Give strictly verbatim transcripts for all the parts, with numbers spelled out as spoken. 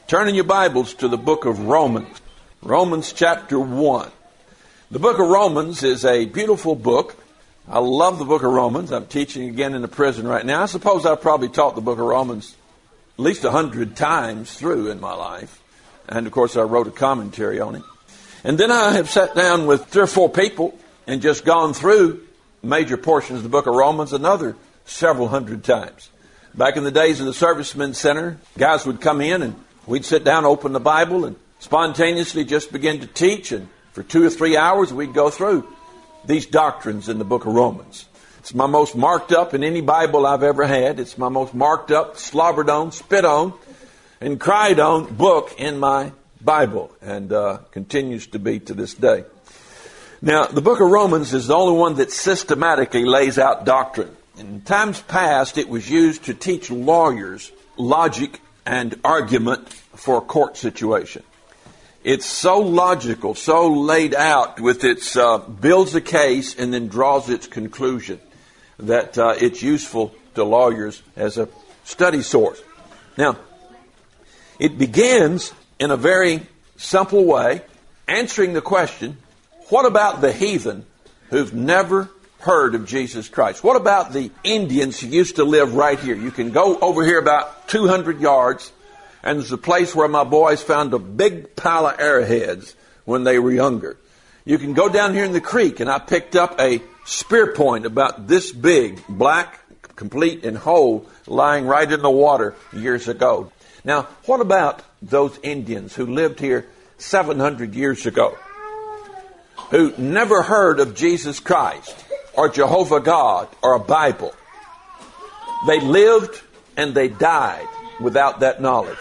Turn in your Bibles to the book of Romans. Romans chapter one. The book of Romans is a beautiful book. I love the book of Romans. I'm teaching again in the prison right now. I suppose I've probably taught the book of Romans at least a hundred times through in my life. And of course I wrote a commentary on it. And then I have sat down with three or four people and just gone through major portions of the book of Romans another several hundred times. Back in the days of the Servicemen's Center, guys would come in and we'd sit down, open the Bible, and spontaneously just begin to teach. And for two or three hours, we'd go through these doctrines in the book of Romans. It's my most marked up in any Bible I've ever had. It's my most marked up, slobbered on, spit on, and cried on book in my Bible, and uh, continues to be to this day. Now, the book of Romans is the only one that systematically lays out doctrine. In times past, it was used to teach lawyers logic and argument for a court situation. It's so logical, so laid out with its uh, builds a case and then draws its conclusion that uh, it's useful to lawyers as a study source. Now, it begins in a very simple way, answering the question, what about the heathen who've never heard of Jesus Christ? What about the Indians who used to live right here? You can go over here about two hundred yards, and there's a place where my boys found a big pile of arrowheads when they were younger. You can go down here in the creek, and I picked up a spear point about this big, black, complete and whole, lying right in the water years ago. Now, what about those Indians who lived here seven hundred years ago, who never heard of Jesus Christ or Jehovah God or a Bible? They lived and they died without that knowledge.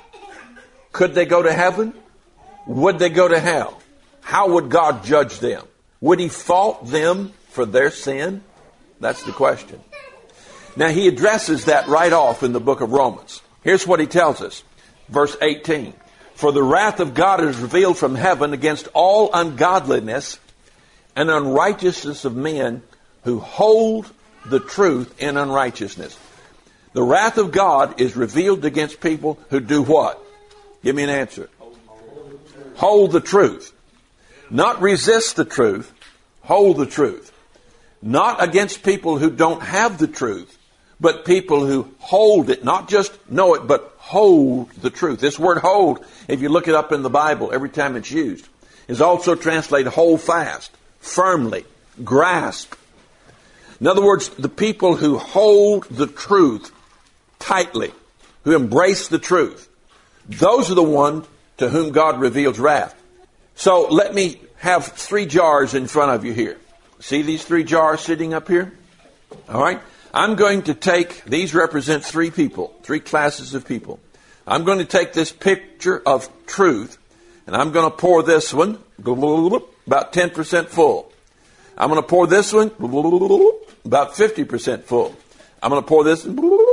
Could they go to heaven? Would they go to hell? How would God judge them? Would he fault them for their sin? That's the question. Now, he addresses that right off in the book of Romans. Here's what he tells us. Verse eighteen. For the wrath of God is revealed from heaven against all ungodliness and unrighteousness of men who hold the truth in unrighteousness. The wrath of God is revealed against people who do what? Give me an answer. Hold the truth. Not resist the truth. Hold the truth. Not against people who don't have the truth, but people who hold it. Not just know it, but hold the truth. This word hold, if you look it up in the Bible, every time it's used, is also translated hold fast, firmly, grasp. In other words, the people who hold the truth tightly, who embrace the truth, those are the ones to whom God reveals wrath. So let me have three jars in front of you here. See these three jars sitting up here? All right. I'm going to take, these represent three people, three classes of people. I'm going to take this picture of truth, and I'm going to pour this one about ten percent full. I'm going to pour this one about fifty percent full. I'm going to pour this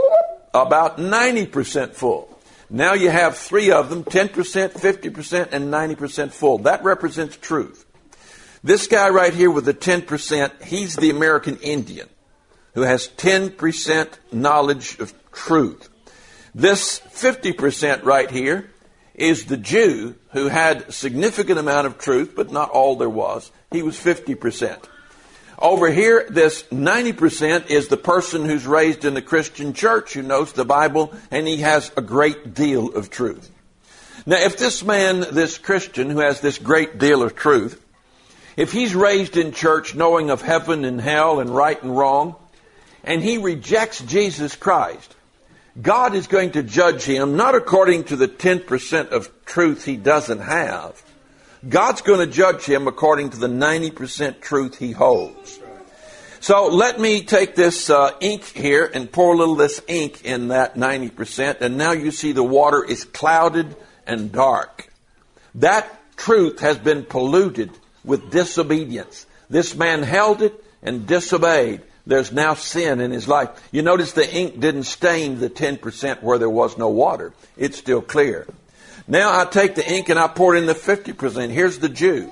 about ninety percent full. Now you have three of them, ten percent, fifty percent, and ninety percent full. That represents truth. This guy right here with the ten percent, he's the American Indian who has ten percent knowledge of truth. This fifty percent right here is the Jew who had a significant amount of truth, but not all there was. He was fifty percent. Over here, this ninety percent is the person who's raised in the Christian church, who knows the Bible, and he has a great deal of truth. Now, if this man, this Christian who has this great deal of truth, if he's raised in church knowing of heaven and hell and right and wrong, and he rejects Jesus Christ, God is going to judge him not according to the ten percent of truth he doesn't have. God's going to judge him according to the ninety percent truth he holds. So let me take this uh, ink here and pour a little of this ink in that ninety percent. And now you see the water is clouded and dark. That truth has been polluted with disobedience. This man held it and disobeyed. There's now sin in his life. You notice the ink didn't stain the ten percent where there was no water. It's still clear. Now I take the ink and I pour it in the fifty percent. Here's the Jew.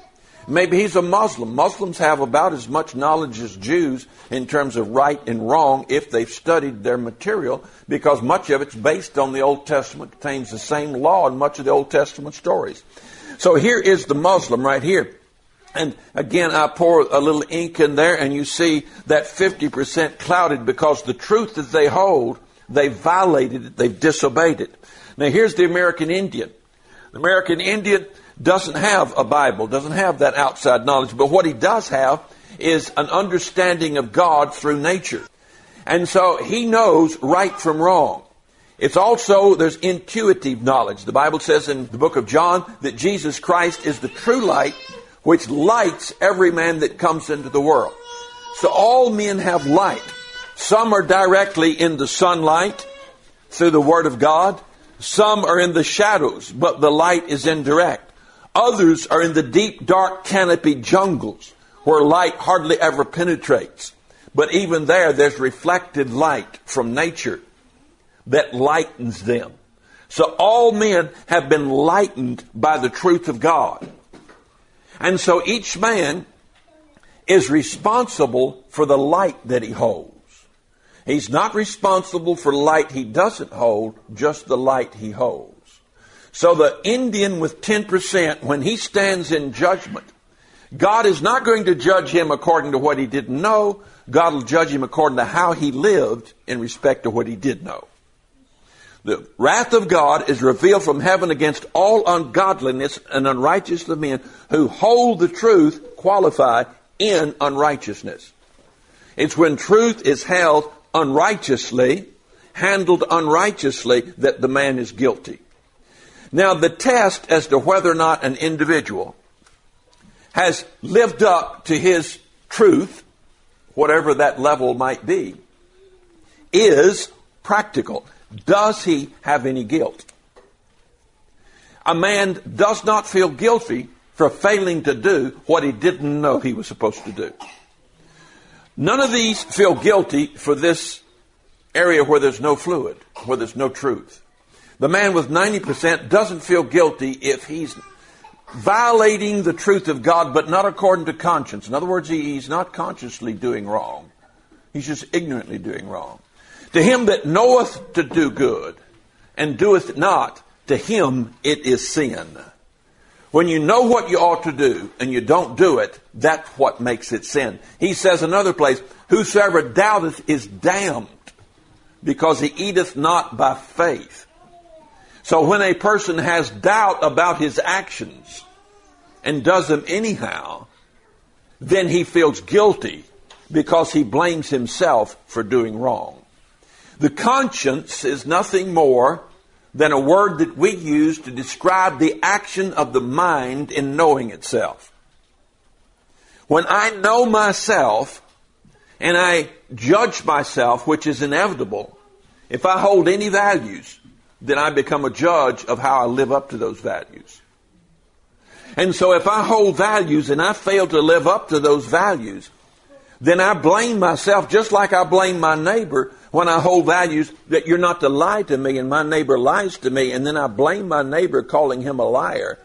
Maybe he's a Muslim. Muslims have about as much knowledge as Jews in terms of right and wrong if they've studied their material, because much of it's based on the Old Testament, contains the same law in much of the Old Testament stories. So here is the Muslim right here. And again, I pour a little ink in there, and you see that fifty percent clouded because the truth that they hold, they violated it, they've disobeyed it. Now here's the American Indian. The American Indian doesn't have a Bible, doesn't have that outside knowledge, but what he does have is an understanding of God through nature. And so he knows right from wrong. It's also, there's intuitive knowledge. The Bible says in the book of John that Jesus Christ is the true light which lights every man that comes into the world. So all men have light. Some are directly in the sunlight through the Word of God. Some are in the shadows, but the light is indirect. Others are in the deep, dark, canopied jungles where light hardly ever penetrates. But even there, there's reflected light from nature that lightens them. So all men have been lightened by the truth of God. And so each man is responsible for the light that he holds. He's not responsible for light he doesn't hold, just the light he holds. So the Indian with ten percent, when he stands in judgment, God is not going to judge him according to what he didn't know. God will judge him according to how he lived in respect to what he did know. The wrath of God is revealed from heaven against all ungodliness and unrighteousness of men who hold the truth qualified in unrighteousness. It's when truth is held unrighteously, handled unrighteously, that the man is guilty. Now, the test as to whether or not an individual has lived up to his truth, whatever that level might be, is practical. Does he have any guilt? A man does not feel guilty for failing to do what he didn't know he was supposed to do. None of these feel guilty for this area where there's no fluid, where there's no truth. The man with ninety percent doesn't feel guilty if he's violating the truth of God, but not according to conscience. In other words, he, he's not consciously doing wrong. He's just ignorantly doing wrong. To him that knoweth to do good and doeth it not, to him it is sin. When you know what you ought to do and you don't do it, that's what makes it sin. He says in another place, whosoever doubteth is damned, because he eateth not by faith. So when a person has doubt about his actions and does them anyhow, then he feels guilty because he blames himself for doing wrong. The conscience is nothing more than a word that we use to describe the action of the mind in knowing itself. When I know myself and I judge myself, which is inevitable, if I hold any values, then I become a judge of how I live up to those values. And so if I hold values and I fail to live up to those values, then I blame myself just like I blame my neighbor when I hold values that you're not to lie to me and my neighbor lies to me, and then I blame my neighbor calling him a liar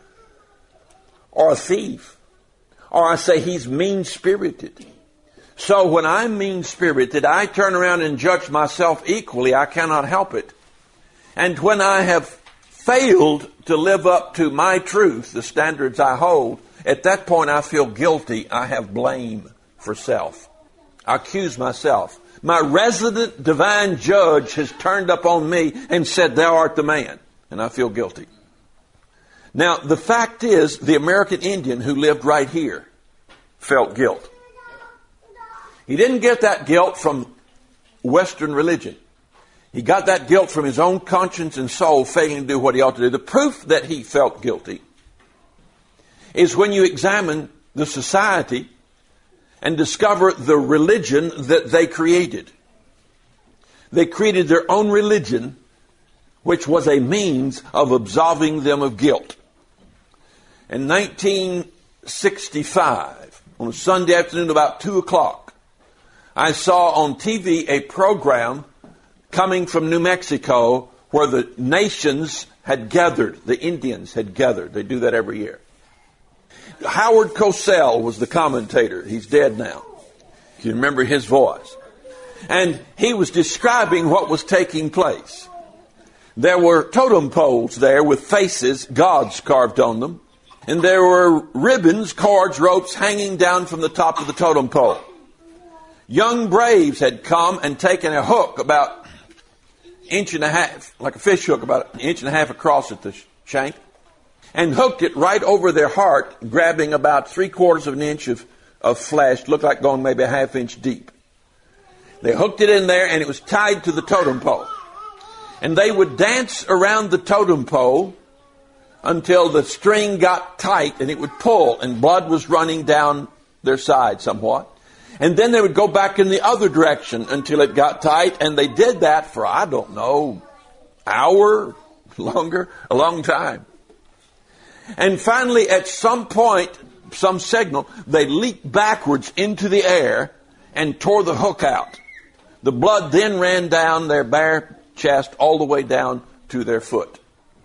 or a thief, or I say he's mean-spirited. So when I'm mean-spirited, I turn around and judge myself equally. I cannot help it. And when I have failed to live up to my truth, the standards I hold, at that point I feel guilty. I have blame for self. I accuse myself. My resident divine judge has turned up on me and said, thou art the man. And I feel guilty. Now, the fact is, the American Indian who lived right here felt guilt. He didn't get that guilt from Western religion. He got that guilt from his own conscience and soul failing to do what he ought to do. The proof that he felt guilty is when you examine the society and discover the religion that they created. They created their own religion, which was a means of absolving them of guilt. In nineteen sixty-five, on a Sunday afternoon about two o'clock, I saw on T V a program coming from New Mexico where the nations had gathered, the Indians had gathered. They do that every year. Howard Cosell was the commentator. He's dead now. You remember his voice. And he was describing what was taking place. There were totem poles there with faces, gods carved on them. And there were ribbons, cords, ropes hanging down from the top of the totem pole. Young braves had come and taken a hook about an inch and a half, like a fish hook, about an inch and a half across at the shank, and hooked it right over their heart, grabbing about three quarters of an inch of, of flesh, looked like going maybe a half inch deep. They hooked it in there, and it was tied to the totem pole. And they would dance around the totem pole until the string got tight and it would pull and blood was running down their side somewhat. And then they would go back in the other direction until it got tight, and they did that for, I don't know, hour, longer, a long time. And finally, at some point, some signal, they leaped backwards into the air and tore the hook out. The blood then ran down their bare chest all the way down to their foot.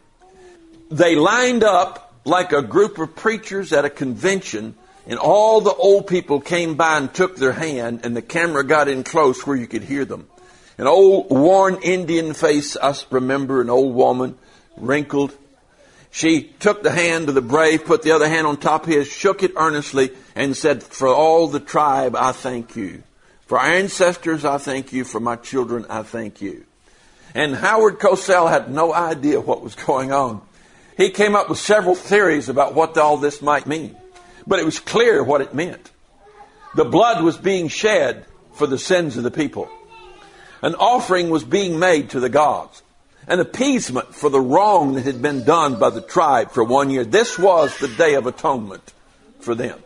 They lined up like a group of preachers at a convention, and all the old people came by and took their hand, and the camera got in close where you could hear them. An old worn Indian face, I remember, an old woman, wrinkled. She took the hand of the brave, put the other hand on top of his, shook it earnestly, and said, "For all the tribe, I thank you. For our ancestors, I thank you. For my children, I thank you." And Howard Cosell had no idea what was going on. He came up with several theories about what all this might mean. But it was clear what it meant. The blood was being shed for the sins of the people. An offering was being made to the gods. An appeasement for the wrong that had been done by the tribe for one year. This was the Day of Atonement for them.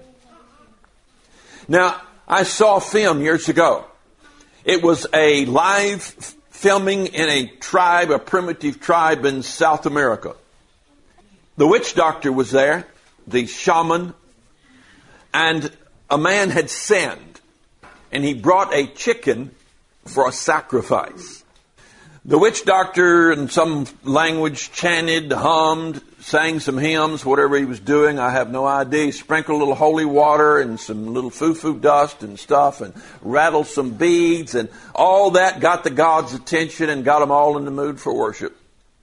Now, I saw a film years ago. It was a live filming in a tribe, a primitive tribe in South America. The witch doctor was there, the shaman, and a man had sinned, and he brought a chicken for a sacrifice. The witch doctor in some language chanted, hummed, sang some hymns, whatever he was doing, I have no idea. He sprinkled a little holy water and some little foo-foo dust and stuff and rattled some beads, and all that got the gods' attention and got them all in the mood for worship.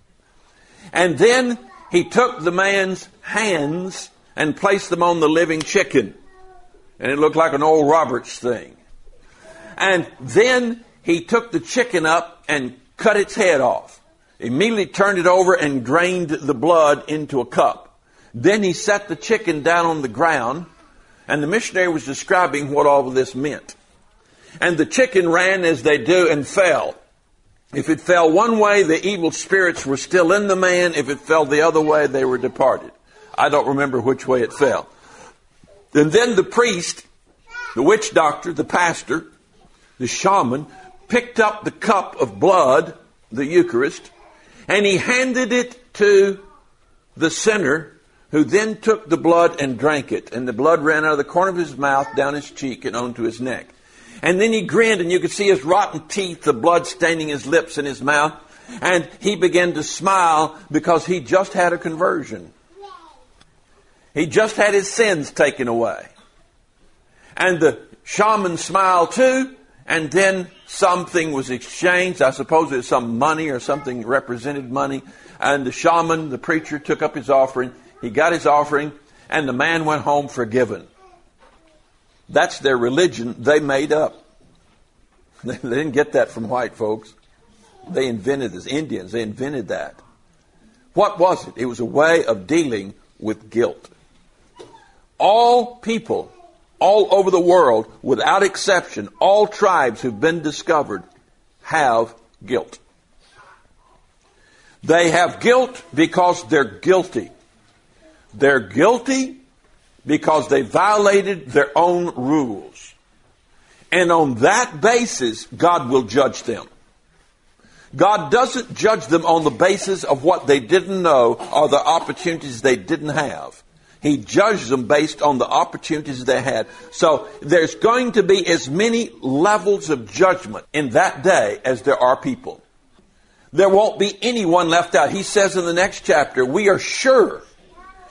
And then he took the man's hands and placed them on the living chicken. And it looked like an old Roberts thing. And then he took the chicken up and cut its head off. Immediately turned it over and drained the blood into a cup. Then he set the chicken down on the ground, and the missionary was describing what all of this meant. And the chicken ran as they do and fell. If it fell one way, the evil spirits were still in the man. If it fell the other way, they were departed. I don't remember which way it fell. And then the priest, the witch doctor, the pastor, the shaman, picked up the cup of blood, the Eucharist, and he handed it to the sinner, who then took the blood and drank it. And the blood ran out of the corner of his mouth, down his cheek, and onto his neck. And then he grinned, and you could see his rotten teeth, the blood staining his lips and his mouth. And he began to smile because he just had a conversion. He just had his sins taken away. And the shaman smiled too, and then something was exchanged. I suppose it was some money or something represented money. And the shaman, the preacher, took up his offering. He got his offering, and the man went home forgiven. That's their religion they made up. They didn't get that from white folks. They invented this. Indians, they invented that. What was it? It was a way of dealing with guilt. All people, all over the world, without exception, all tribes who've been discovered have guilt. They have guilt because they're guilty. They're guilty because they violated their own rules. And on that basis, God will judge them. God doesn't judge them on the basis of what they didn't know or the opportunities they didn't have. He judges them based on the opportunities they had. So there's going to be as many levels of judgment in that day as there are people. There won't be anyone left out. He says in the next chapter, we are sure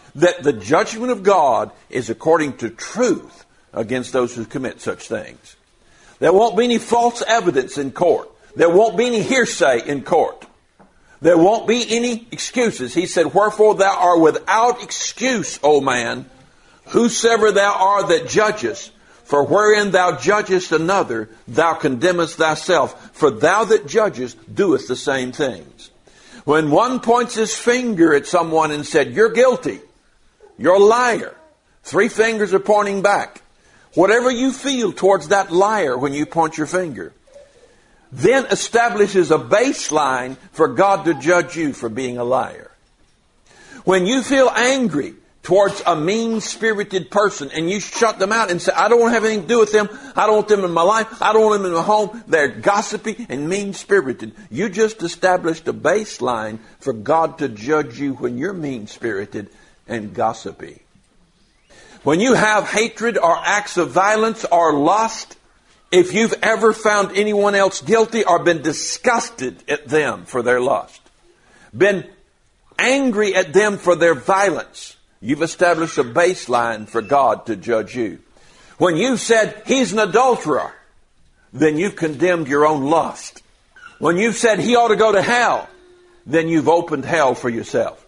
that the judgment of God is according to truth against those who commit such things. There won't be any false evidence in court. There won't be any hearsay in court. There won't be any excuses. He said, wherefore thou art without excuse, O man, whosoever thou art that judgest. For wherein thou judgest another, thou condemnest thyself. For thou that judgest doest the same things. When one points his finger at someone and said, you're guilty, you're a liar, three fingers are pointing back. Whatever you feel towards that liar when you point your finger, then establishes a baseline for God to judge you for being a liar. When you feel angry towards a mean-spirited person and you shut them out and say, I don't want to have anything to do with them, I don't want them in my life, I don't want them in my home, they're gossipy and mean-spirited. You just established a baseline for God to judge you when you're mean-spirited and gossipy. When you have hatred or acts of violence or lust, if you've ever found anyone else guilty or been disgusted at them for their lust, been angry at them for their violence, you've established a baseline for God to judge you. When you've said, he's an adulterer, then you've condemned your own lust. When you've said, he ought to go to hell, then you've opened hell for yourself.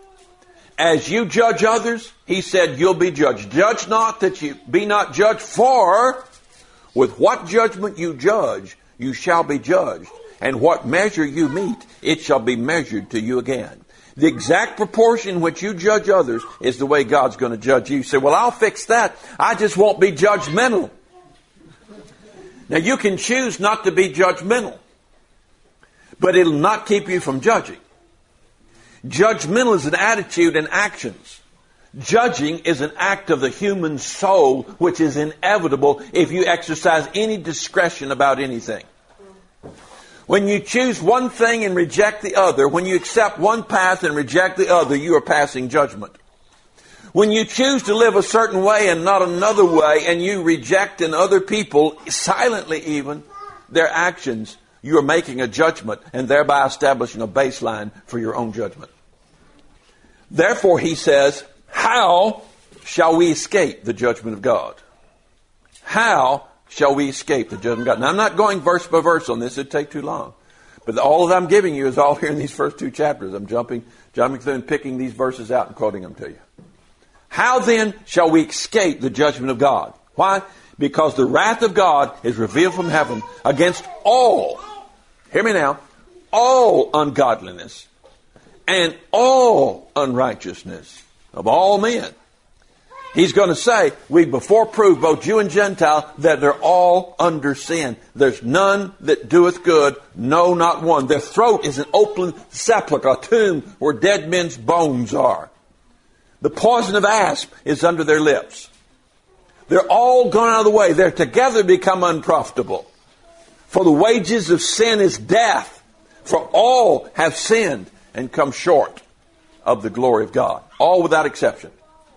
As you judge others, he said, you'll be judged. Judge not that you be not judged, for with what judgment you judge, you shall be judged. And what measure you meet, it shall be measured to you again. The exact proportion in which you judge others is the way God's going to judge you. You say, well, I'll fix that. I just won't be judgmental. Now, you can choose not to be judgmental, but it'll not keep you from judging. Judgmental is an attitude and actions. Judging is an act of the human soul, which is inevitable if you exercise any discretion about anything. When you choose one thing and reject the other, when you accept one path and reject the other, you are passing judgment. When you choose to live a certain way and not another way, and you reject in other people, silently even, their actions, you are making a judgment and thereby establishing a baseline for your own judgment. Therefore, he says, how shall we escape the judgment of God? How shall we escape the judgment of God? Now, I'm not going verse by verse on this. It'd take too long. But all that I'm giving you is all here in these first two chapters. I'm jumping, jumping through and picking these verses out and quoting them to you. How then shall we escape the judgment of God? Why? Because the wrath of God is revealed from heaven against all, hear me now, all ungodliness and all unrighteousness of all men. He's going to say, we before proved, both Jew and Gentile, that they're all under sin. There's none that doeth good, no, not one. Their throat is an open sepulchre, a tomb where dead men's bones are. The poison of asp is under their lips. They're all gone out of the way. They're together become unprofitable. For the wages of sin is death. For all have sinned and come short of the glory of God. All without exception.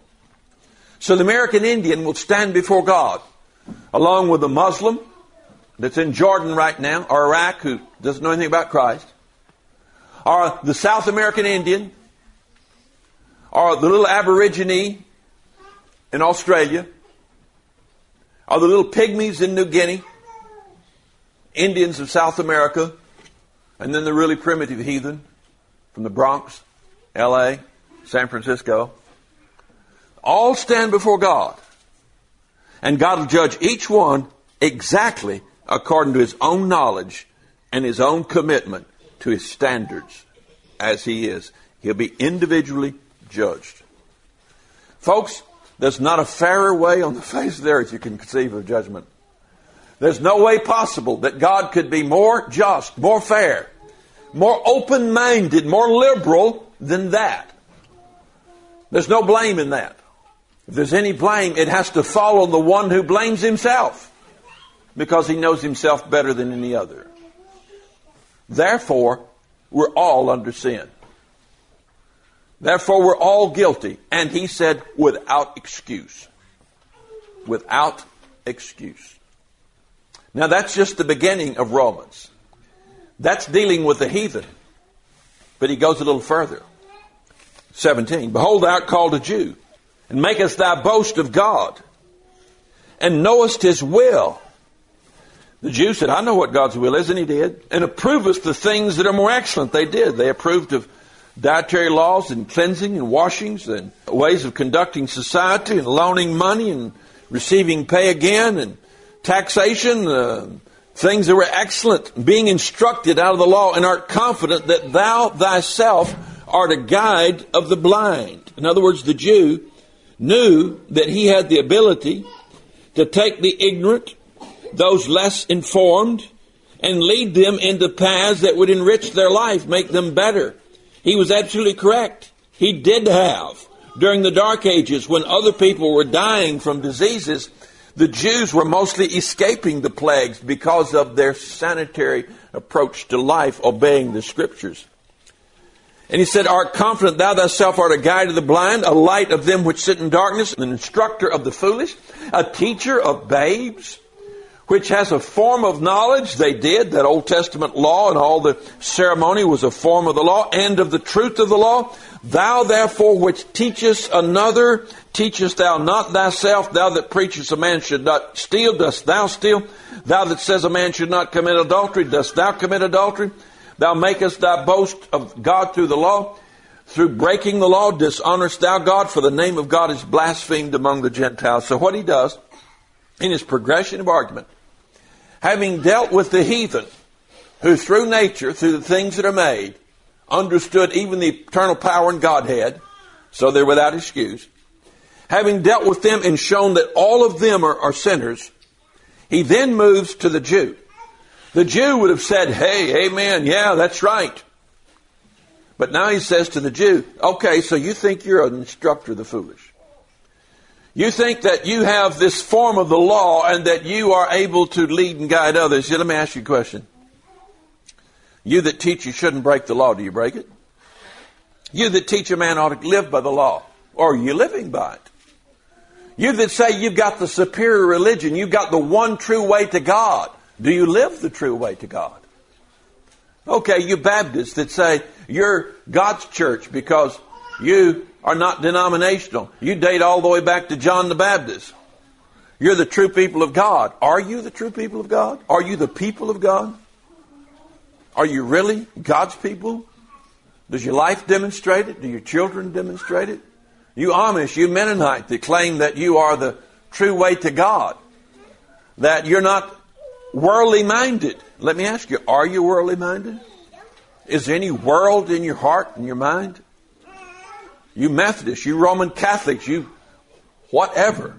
So the American Indian will stand before God, along with the Muslim that's in Jordan right now, or Iraq, who doesn't know anything about Christ, or the South American Indian, or the little Aborigine in Australia, or the little pygmies in New Guinea, Indians of South America, and then the really primitive heathen from the Bronx, L A, San Francisco. All stand before God. And God will judge each one exactly according to his own knowledge and his own commitment to his standards as he is. He'll be individually judged. Folks, there's not a fairer way on the face of the earth you can conceive of judgment. There's no way possible that God could be more just, more fair, more open-minded, more liberal than that. There's no blame in that. If there's any blame, it has to fall on the one who blames himself, because he knows himself better than any other. Therefore, we're all under sin. Therefore, we're all guilty. And he said, without excuse. Without excuse. Now, that's just the beginning of Romans. That's dealing with the heathen. But he goes a little further. seventeen. Behold, thou art called a Jew, and makest thy boast of God, and knowest his will. The Jew said, I know what God's will is, and he did. And approvest the things that are more excellent. They did. They approved of dietary laws and cleansing and washings and ways of conducting society and loaning money and receiving pay again and taxation, uh, things that were excellent, being instructed out of the law, and art confident that thou thyself art a guide of the blind. In other words, the Jew knew that he had the ability to take the ignorant, those less informed, and lead them into paths that would enrich their life, make them better. He was absolutely correct. He did have, during the Dark Ages, when other people were dying from diseases, the Jews were mostly escaping the plagues because of their sanitary approach to life, obeying the Scriptures. And he said, art confident thou thyself art a guide of the blind, a light of them which sit in darkness, an instructor of the foolish, a teacher of babes, which has a form of knowledge. They did. That Old Testament law and all the ceremony was a form of the law and of the truth of the law. Thou therefore which teachest another, teachest thou not thyself? Thou that preachest a man should not steal, dost thou steal? Thou that says a man should not commit adultery, dost thou commit adultery? Thou makest thy boast of God through the law. Through breaking the law, dishonorest thou God, for the name of God is blasphemed among the Gentiles. So what he does, in his progression of argument, having dealt with the heathen, who through nature, through the things that are made, understood even the eternal power in Godhead, so they're without excuse. Having dealt with them and shown that all of them are, are sinners, he then moves to the Jew. The Jew would have said, hey, amen, yeah, that's right. But now he says to the Jew, okay, so you think you're an instructor of the foolish. You think that you have this form of the law and that you are able to lead and guide others. Let me ask you a question. You that teach you shouldn't break the law, do you break it? You that teach a man ought to live by the law, or are you living by it? You that say you've got the superior religion, you've got the one true way to God, do you live the true way to God? Okay, you Baptists that say you're God's church because you are not denominational. You date all the way back to John the Baptist. You're the true people of God. Are you the true people of God? Are you the people of God? Are you really God's people? Does your life demonstrate it? Do your children demonstrate it? You Amish, you Mennonite that claim that you are the true way to God, that you're not worldly minded. Let me ask you, are you worldly minded? Is there any world in your heart and your mind? You Methodists, you Roman Catholics, you whatever.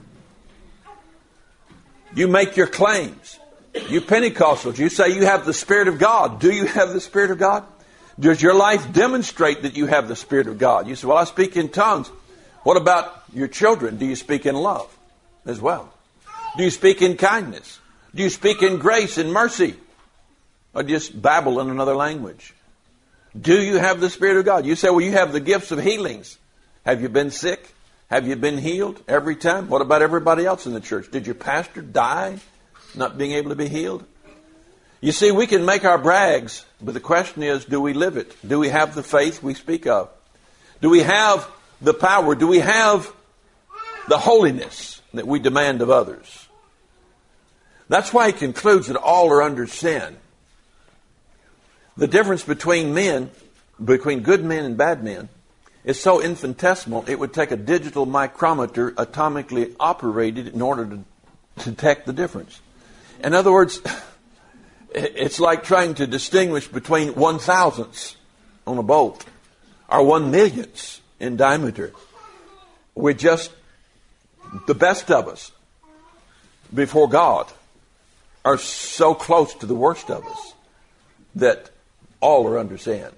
You make your claims. You Pentecostals, you say you have the Spirit of God. Do you have the Spirit of God? Does your life demonstrate that you have the Spirit of God? You say, well, I speak in tongues. What about your children? Do you speak in love as well? Do you speak in kindness? Do you speak in grace and mercy? Or just babble in another language? Do you have the Spirit of God? You say, well, you have the gifts of healings. Have you been sick? Have you been healed every time? What about everybody else in the church? Did your pastor die not being able to be healed? You see, we can make our brags, but the question is, do we live it? Do we have the faith we speak of? Do we have the power? Do we have the holiness that we demand of others? That's why he concludes that all are under sin. The difference between men, between good men and bad men, is so infinitesimal, it would take a digital micrometer atomically operated in order to, to detect the difference. In other words, it's like trying to distinguish between one thousandths on a bolt or one millionths in diameter. We're just, the best of us before God are so close to the worst of us that all are under sin.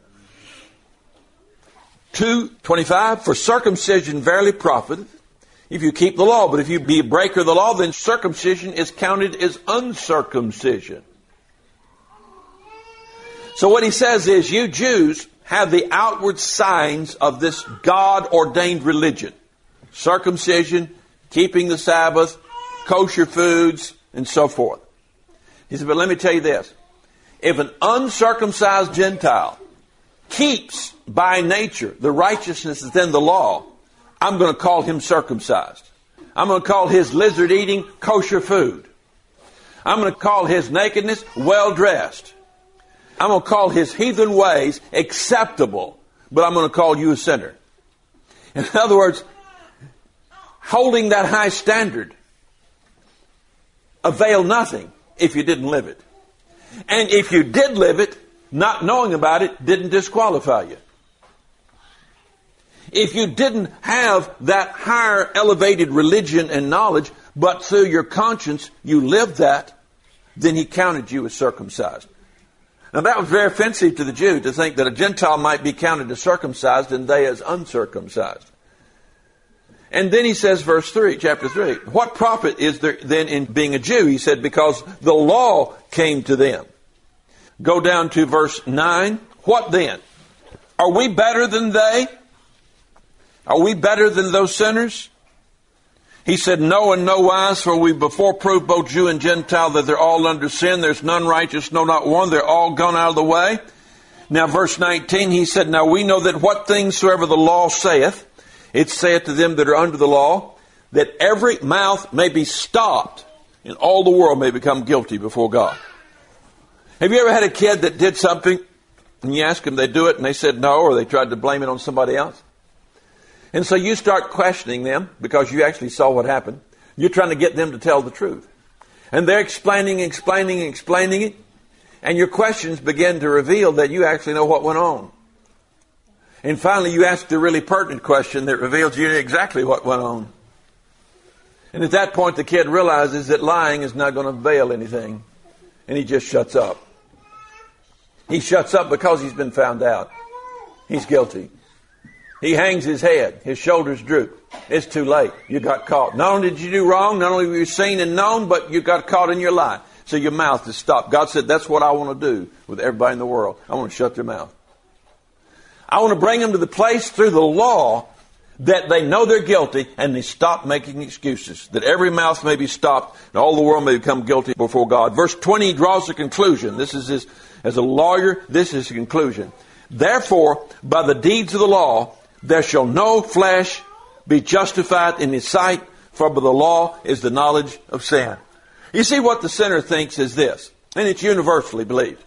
two twenty-five, for circumcision verily profiteth, if you keep the law. But if you be a breaker of the law, then circumcision is counted as uncircumcision. So what he says is, you Jews have the outward signs of this God-ordained religion. Circumcision, keeping the Sabbath, kosher foods, and so forth. He said, but let me tell you this. If an uncircumcised Gentile keeps by nature the righteousness that's in the law, I'm going to call him circumcised. I'm going to call his lizard eating kosher food. I'm going to call his nakedness well dressed. I'm going to call his heathen ways acceptable, but I'm going to call you a sinner. In other words, holding that high standard availed nothing if you didn't live it. And if you did live it, not knowing about it didn't disqualify you. If you didn't have that higher elevated religion and knowledge, but through your conscience you lived that, then he counted you as circumcised. Now that was very offensive to the Jew, to think that a Gentile might be counted as circumcised and they as uncircumcised. And then he says, verse three, chapter three, what profit is there then in being a Jew? He said, because the law came to them. Go down to verse nine. What then? Are we better than they? Are we better than those sinners? He said, no, in no wise, for we before proved both Jew and Gentile that they're all under sin. There's none righteous, no, not one. They're all gone out of the way. Now, verse nineteen, he said, now we know that what things soever the law saith, it saith to them that are under the law, that every mouth may be stopped, and all the world may become guilty before God. Have you ever had a kid that did something, and you ask them, they do it, and they said no, or they tried to blame it on somebody else? And so you start questioning them because you actually saw what happened. You're trying to get them to tell the truth. And they're explaining, explaining, explaining it. And your questions begin to reveal that you actually know what went on. And finally you ask the really pertinent question that reveals you exactly what went on. And at that point the kid realizes that lying is not going to avail anything. And he just shuts up. He shuts up because he's been found out. He's guilty. He hangs his head. His shoulders droop. It's too late. You got caught. Not only did you do wrong, not only were you seen and known, but you got caught in your lie. So your mouth is stopped. God said, that's what I want to do with everybody in the world. I want to shut their mouth. I want to bring them to the place through the law that they know they're guilty and they stop making excuses. That every mouth may be stopped and all the world may become guilty before God. Verse twenty draws a conclusion. This is his, as a lawyer, this is the conclusion. Therefore, by the deeds of the law, there shall no flesh be justified in his sight, for by the law is the knowledge of sin. You see, what the sinner thinks is this, and it's universally believed,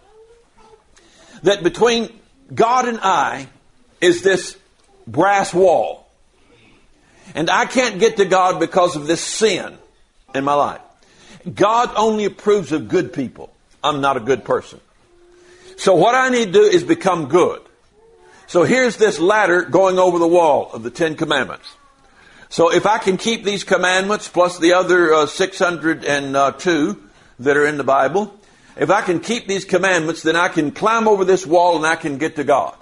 that between God and I is this brass wall. And I can't get to God because of this sin in my life. God only approves of good people. I'm not a good person. So what I need to do is become good. So here's this ladder going over the wall of the Ten Commandments. So if I can keep these commandments plus the other uh, six hundred two that are in the Bible, if I can keep these commandments, then I can climb over this wall and I can get to God.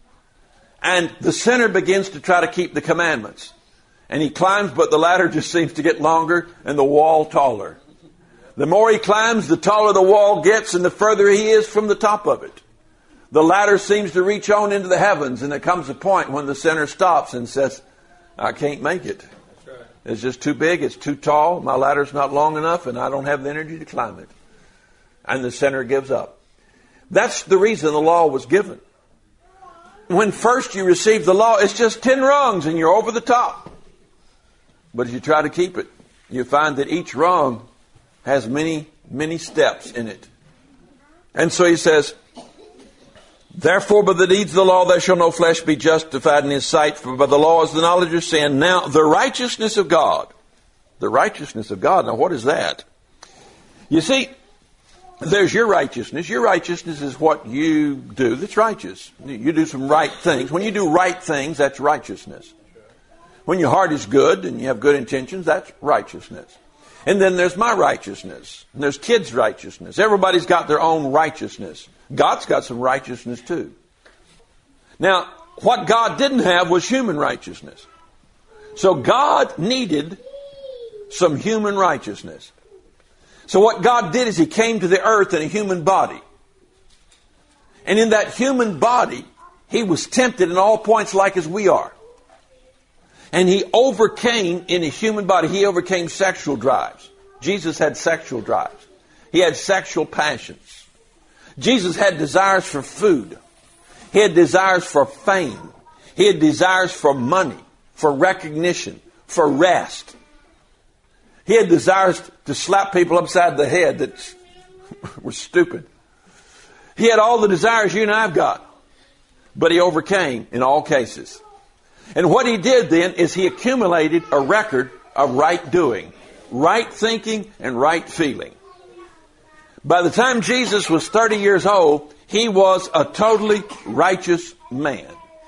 And the sinner begins to try to keep the commandments. And he climbs, but the ladder just seems to get longer and the wall taller. The more he climbs, the taller the wall gets and the further he is from the top of it. The ladder seems to reach on into the heavens, and there comes a point when the sinner stops and says, I can't make it. That's right. It's just too big, it's too tall, my ladder's not long enough, and I don't have the energy to climb it. And the sinner gives up. That's the reason the law was given. When first you receive the law, it's just ten rungs and you're over the top. But if you try to keep it, you find that each rung has many, many steps in it. And so he says, therefore, by the deeds of the law, there shall no flesh be justified in his sight, for by the law is the knowledge of sin. Now, the righteousness of God. The righteousness of God. Now, what is that? You see, there's your righteousness. Your righteousness is what you do that's righteous. You do some right things. When you do right things, that's righteousness. When your heart is good and you have good intentions, that's righteousness. And then there's my righteousness. And there's kids' righteousness. Everybody's got their own righteousness. God's got some righteousness too. Now, what God didn't have was human righteousness. So God needed some human righteousness. So what God did is He came to the earth in a human body. And in that human body, He was tempted in all points like as we are. And He overcame in a human body, He overcame sexual drives. Jesus had sexual drives. He had sexual passions. Jesus had desires for food. He had desires for fame. He had desires for money, for recognition, for rest. He had desires to slap people upside the head that were stupid. He had all the desires you and I have got. But he overcame in all cases. And what he did then is he accumulated a record of right doing, right thinking, and right feeling. By the time Jesus was thirty years old, he was a totally righteous man.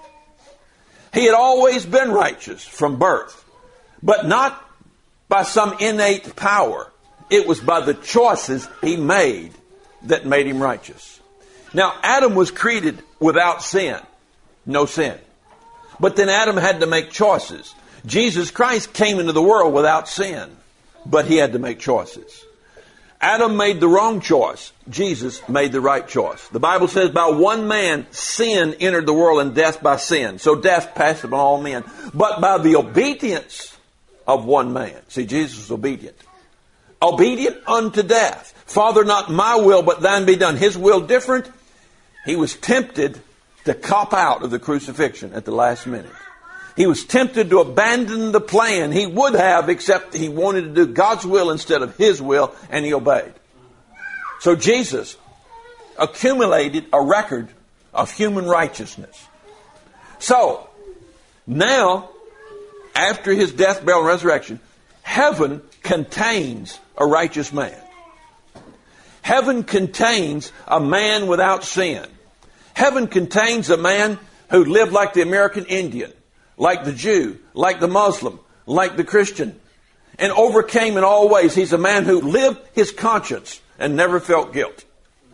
He had always been righteous from birth, but not by some innate power. It was by the choices he made that made him righteous. Now, Adam was created without sin, no sin. But then Adam had to make choices. Jesus Christ came into the world without sin, but he had to make choices. Adam made the wrong choice. Jesus made the right choice. The Bible says by one man sin entered the world, and death by sin. So death passed upon all men. But by the obedience of one man. See, Jesus was obedient. Obedient unto death. Father, not my will, but thine be done. His will different. He was tempted to cop out of the crucifixion at the last minute. He was tempted to abandon the plan he would have, except he wanted to do God's will instead of his will, and he obeyed. So Jesus accumulated a record of human righteousness. So, now, after his death, burial, and resurrection, heaven contains a righteous man. Heaven contains a man without sin. Heaven contains a man who lived like the American Indian, like the Jew, like the Muslim, like the Christian, and overcame in all ways. He's a man who lived his conscience and never felt guilt.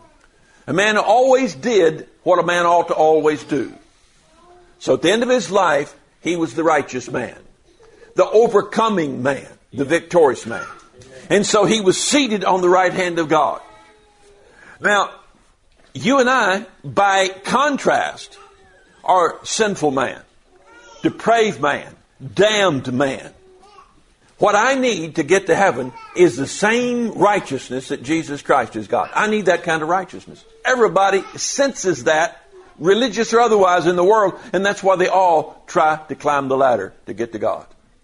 A man who always did what a man ought to always do. So at the end of his life, he was the righteous man, the overcoming man, the victorious man. And so he was seated on the right hand of God. Now, you and I, by contrast, are sinful man, depraved man, damned man. What I need to get to heaven is the same righteousness that Jesus Christ has got. I need that kind of righteousness. Everybody senses that, religious or otherwise, in the world, and that's why they all try to climb the ladder to get to God.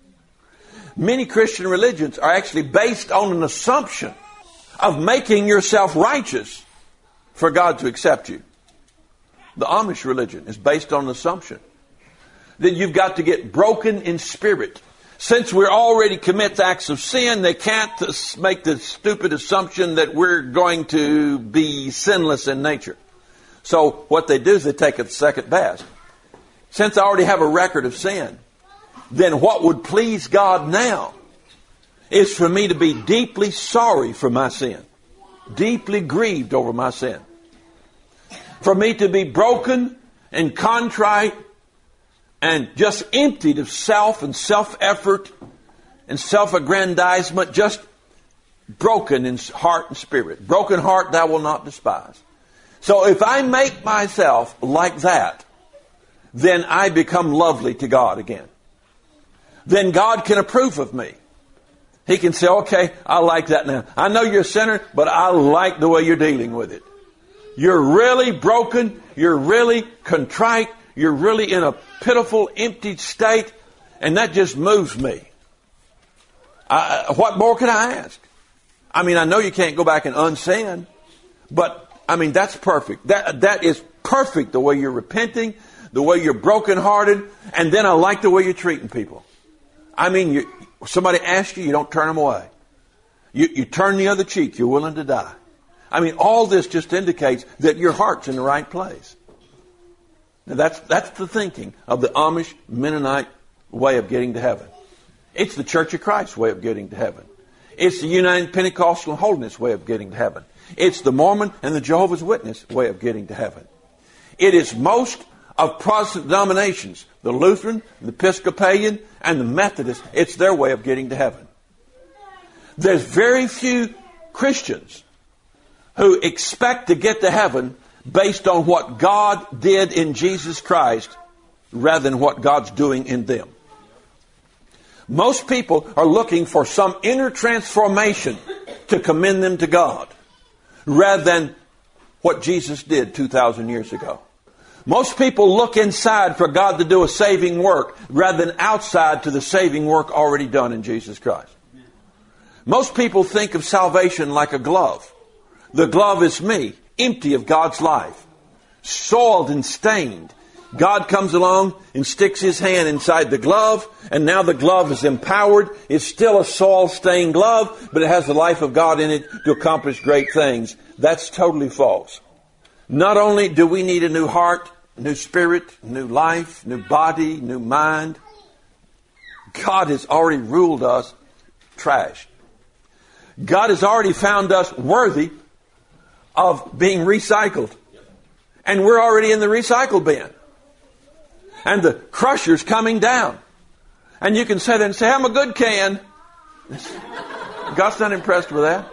Many Christian religions are actually based on an assumption of making yourself righteous for God to accept you. The Amish religion is based on an assumption that you've got to get broken in spirit. Since we already commit acts of sin, they can't make the stupid assumption that we're going to be sinless in nature. So what they do is they take it second best. Since I already have a record of sin, then what would please God now is for me to be deeply sorry for my sin, deeply grieved over my sin, for me to be broken and contrite and just emptied of self and self-effort and self-aggrandizement, just broken in heart and spirit. Broken heart thou will not despise. So if I make myself like that, then I become lovely to God again. Then God can approve of me. He can say, okay, I like that now. I know you're a sinner, but I like the way you're dealing with it. You're really broken. You're really contrite. You're really in a pitiful, emptied state. And that just moves me. I, what more can I ask? I mean, I know you can't go back and unsin, but I mean, that's perfect. That, that is perfect, the way you're repenting, the way you're brokenhearted, and then I like the way you're treating people. I mean, you, somebody asks you, you don't turn them away. You, you turn the other cheek, you're willing to die. I mean, all this just indicates that your heart's in the right place. Now that's, that's the thinking of the Amish Mennonite way of getting to heaven. It's the Church of Christ way of getting to heaven. It's the United Pentecostal and Holiness way of getting to heaven. It's the Mormon and the Jehovah's Witness way of getting to heaven. It is most of Protestant denominations, the Lutheran, the Episcopalian, and the Methodist, it's their way of getting to heaven. There's very few Christians who expect to get to heaven based on what God did in Jesus Christ rather than what God's doing in them. Most people are looking for some inner transformation to commend them to God rather than what Jesus did two thousand years ago. Most people look inside for God to do a saving work rather than outside to the saving work already done in Jesus Christ. Most people think of salvation like a glove. The glove is me, empty of God's life, soiled and stained. God comes along and sticks His hand inside the glove, and now the glove is empowered. It's still a soil-stained glove, but it has the life of God in it to accomplish great things. That's totally false. Not only do we need a new heart, new spirit, new life, new body, new mind, God has already ruled us trash. God has already found us worthy of being recycled. And we're already in the recycle bin. And the crusher's coming down. And you can sit there and say, I'm a good can. God's not impressed with that.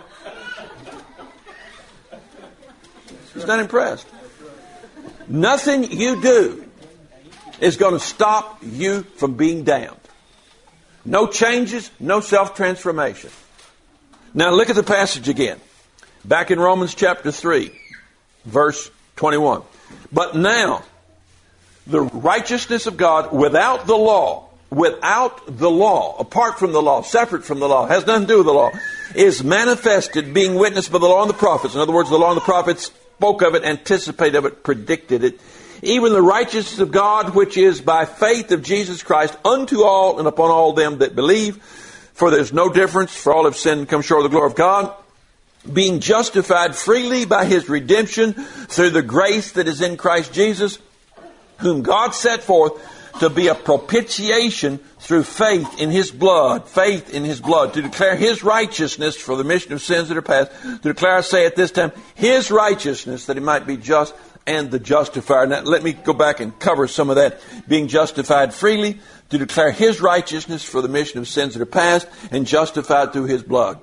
He's not impressed. Nothing you do is going to stop you from being damned. No changes, no self-transformation. Now look at the passage again. Back in Romans chapter three, verse twenty-one. But now, the righteousness of God without the law, without the law, apart from the law, separate from the law, has nothing to do with the law, is manifested, being witnessed by the law and the prophets. In other words, the law and the prophets spoke of it, anticipated of it, predicted it. Even the righteousness of God, which is by faith of Jesus Christ, unto all and upon all them that believe. For there's no difference, for all have sinned and come short of the glory of God. Being justified freely by His redemption through the grace that is in Christ Jesus, whom God set forth to be a propitiation through faith in His blood, faith in His blood, to declare His righteousness for the remission of sins that are past, to declare, I say at this time, His righteousness, that He might be just and the justifier. Now, let me go back and cover some of that. Being justified freely, to declare His righteousness for the remission of sins that are past, and justified through His blood.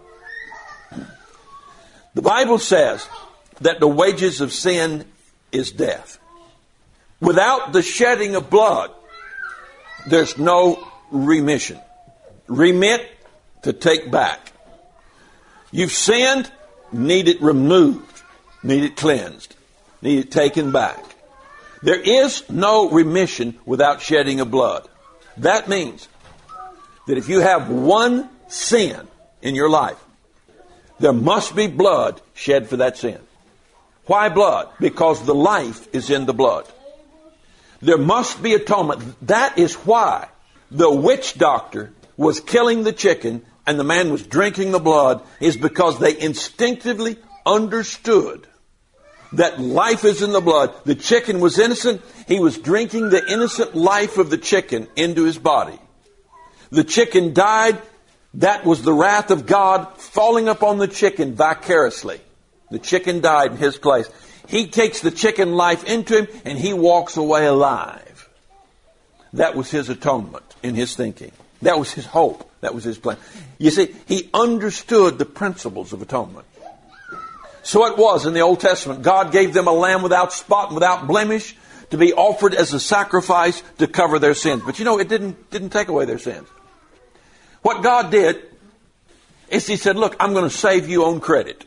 The Bible says that the wages of sin is death. Without the shedding of blood, there's no remission. Remit, to take back. You've sinned, need it removed, need it cleansed, need it taken back. There is no remission without shedding of blood. That means that if you have one sin in your life, there must be blood shed for that sin. Why blood? Because the life is in the blood. There must be atonement. That is why the witch doctor was killing the chicken and the man was drinking the blood, is because they instinctively understood that life is in the blood. The chicken was innocent. He was drinking the innocent life of the chicken into his body. The chicken died. That was the wrath of God falling upon the chicken vicariously. The chicken died in his place. He takes the chicken life into him and he walks away alive. That was his atonement in his thinking. That was his hope. That was his plan. You see, he understood the principles of atonement. So it was in the Old Testament. God gave them a lamb without spot and without blemish to be offered as a sacrifice to cover their sins. But you know, it didn't, didn't take away their sins. What God did is He said, look, I'm going to save you on credit.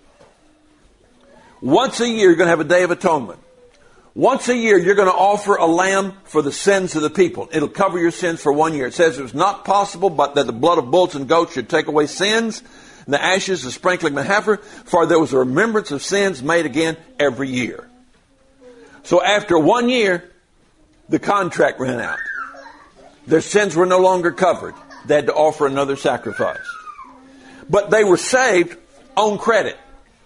Once a year, you're going to have a day of atonement. Once a year, you're going to offer a lamb for the sins of the people. It'll cover your sins for one year. It says it was not possible, but that the blood of bulls and goats should take away sins, and the ashes, the sprinkling of the heifer, for there was a remembrance of sins made again every year. So after one year, the contract ran out. Their sins were no longer covered. They had to offer another sacrifice. But they were saved on credit.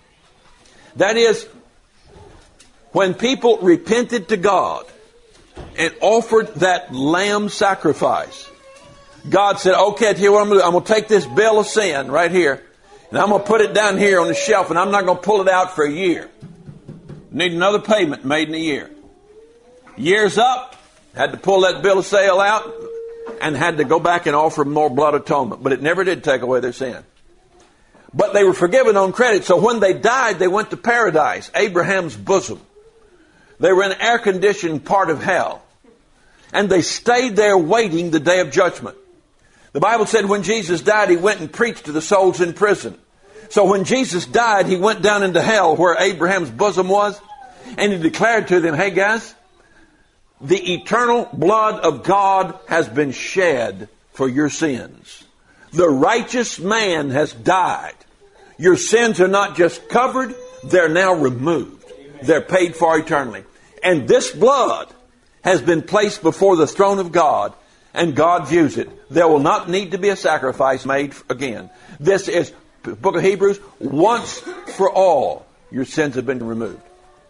That is, when people repented to God and offered that lamb sacrifice, God said, okay, here what I'm going to do. I'm going to take this bill of sin right here, and I'm going to put it down here on the shelf, and I'm not going to pull it out for a year. Need another payment made in a year. Year's up, had to pull that bill of sale out, and had to go back and offer more blood atonement. But it never did take away their sin. But they were forgiven on credit. So when they died, they went to paradise, Abraham's bosom. They were in an air-conditioned part of hell. And they stayed there waiting the day of judgment. The Bible said when Jesus died, He went and preached to the souls in prison. So when Jesus died, He went down into hell where Abraham's bosom was. And He declared to them, hey guys, The eternal blood of God has been shed for your sins. The righteous man has died. Your sins are not just covered, they're now removed. They're paid for eternally. And this blood has been placed before the throne of God, and God views it. There will not need to be a sacrifice made again. This is, book of Hebrews, once for all, your sins have been removed.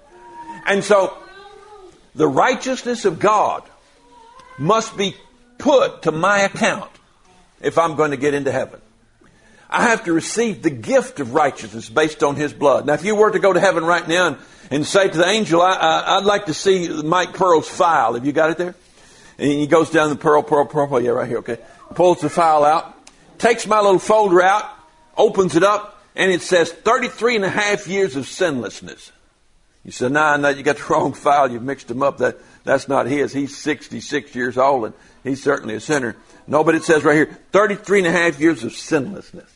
And so, the righteousness of God must be put to my account if I'm going to get into heaven. I have to receive the gift of righteousness based on His blood. Now, if you were to go to heaven right now and, and say to the angel, I, I, I'd like to see Mike Pearl's file. Have you got it there? And he goes down the Pearl, Pearl, Pearl. Yeah, right here, okay. Pulls the file out, takes my little folder out, opens it up, and it says thirty-three and a half years of sinlessness. You said, no, nah, no, you got the wrong file. You've mixed him up. That, that's not his. He's sixty-six years old, and he's certainly a sinner. No, but it says right here, thirty-three and a half years of sinlessness.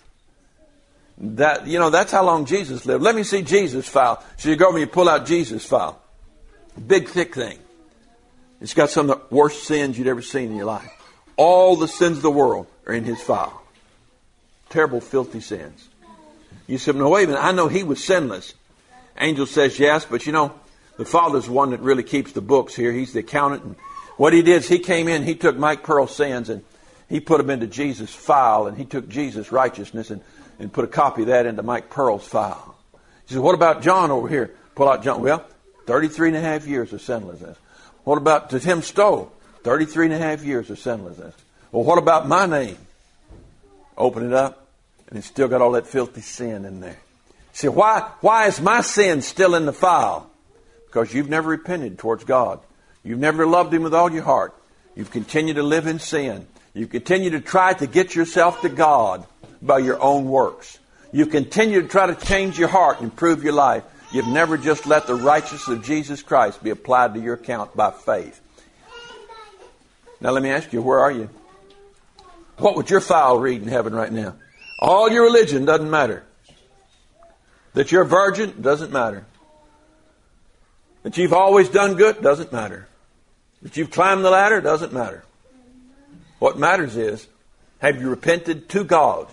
That, you know, that's how long Jesus lived. Let me see Jesus' file. So you go over and you pull out Jesus' file. Big, thick thing. It's got some of the worst sins you'd ever seen in your life. All the sins of the world are in his file. Terrible, filthy sins. You said, no, wait a minute. I know he was sinless. Angel says yes, but you know, the Father's the one that really keeps the books here. He's the accountant. And what he did is he came in, he took Mike Pearl's sins and he put them into Jesus' file, and he took Jesus' righteousness and, and put a copy of that into Mike Pearl's file. He said, what about John over here? Pull out John. Well, thirty-three and a half years of sinlessness. What about to Tim Stowe? thirty-three and a half years of sinlessness. Well, what about my name? Open it up, and it's still got all that filthy sin in there. See, why, why is my sin still in the file? Because you've never repented towards God. You've never loved Him with all your heart. You've continued to live in sin. You continue to try to get yourself to God by your own works. You continue to try to change your heart and improve your life. You've never just let the righteousness of Jesus Christ be applied to your account by faith. Now let me ask you, where are you? What would your file read in heaven right now? All your religion doesn't matter. That you're a virgin doesn't matter. That you've always done good doesn't matter. That you've climbed the ladder doesn't matter. What matters is, have you repented to God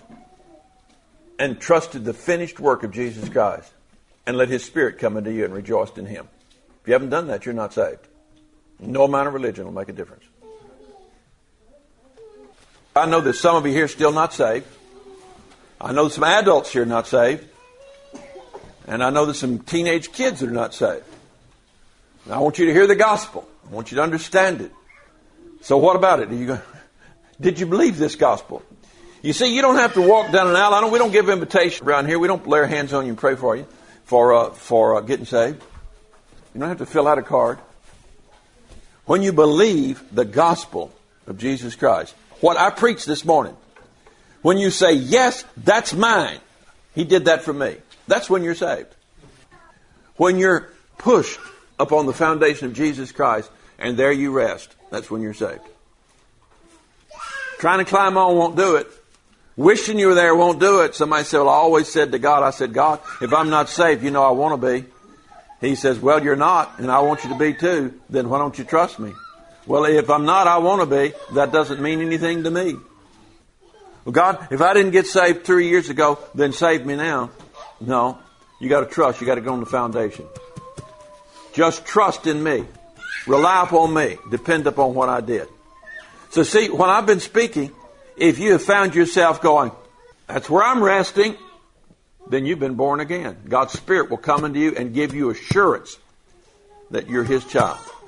and trusted the finished work of Jesus Christ and let His Spirit come into you and rejoiced in Him? If you haven't done that, you're not saved. No amount of religion will make a difference. I know that some of you here are still not saved. I know some adults here are not saved. And I know there's some teenage kids that are not saved. Now, I want you to hear the gospel. I want you to understand it. So what about it? Are you going, did you believe this gospel? You see, you don't have to walk down an aisle. I don't, we don't give invitation around here. We don't lay our hands on you and pray for you for, uh, for uh, getting saved. You don't have to fill out a card. When you believe the gospel of Jesus Christ, what I preached this morning, when you say, yes, that's mine. He did that for me. That's when you're saved. When you're pushed upon the foundation of Jesus Christ and there you rest, that's when you're saved. Trying to climb on won't do it. Wishing you were there won't do it. Somebody said, well, I always said to God, I said, God, if I'm not saved, you know I want to be. He says, well, you're not, and I want you to be too. Then why don't you trust me? Well, if I'm not, I want to be. That doesn't mean anything to me. Well, God, if I didn't get saved three years ago, then save me now. No, you got to trust. You got to go on the foundation. Just trust in me. Rely upon me. Depend upon what I did. So see, when I've been speaking, if you have found yourself going, that's where I'm resting, then you've been born again. God's Spirit will come into you and give you assurance that you're His child.